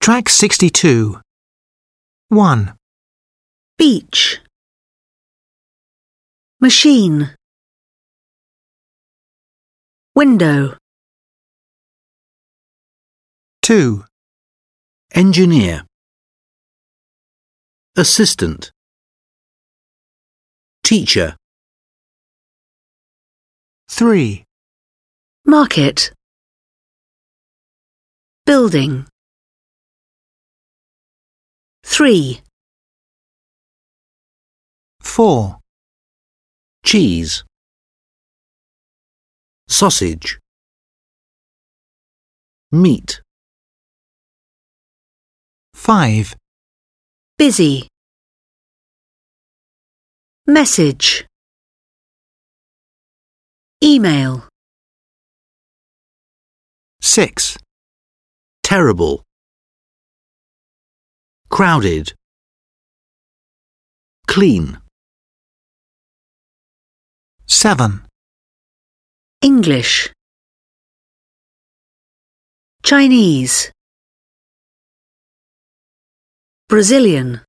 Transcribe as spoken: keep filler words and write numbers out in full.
Track sixty-two. one. Beach. Machine. Window. two. Engineer. Assistant. Teacher. three. Market. Building. Three. four. Cheese. Sausage. Meat. five. Busy. Message. Email. six. Terrible. Crowded. Clean. seven. English. Chinese. Brazilian.